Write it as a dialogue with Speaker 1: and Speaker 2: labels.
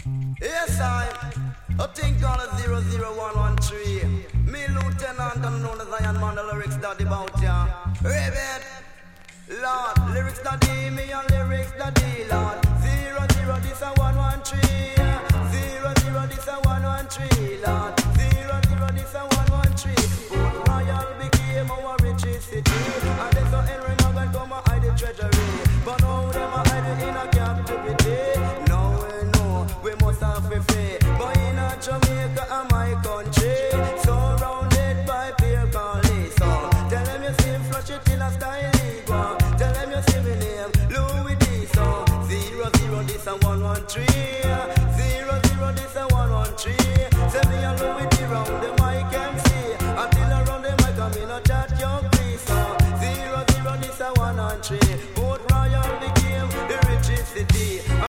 Speaker 1: Yes, I think on a 00113. Me, Lieutenant, and known as Iron Man, the lyrics that about ya. Raven, Lord, lyrics daddy, me and lyrics daddy, Lord. 00, this a 113. 00, this a 113, Lord. 00, this a 113. Port Royal became our richest city, and there's no Henry Morgan come and hide the treasury. But now them a hide it in a captivity. Now we know we must have to pay. But in a Jamaica and my country, surrounded by peer collies. So tell them you see him flush it in a style league. Tell them you see me name Louis D. So 00, this a 113. 00, this a 113. Send me a Louis D round them.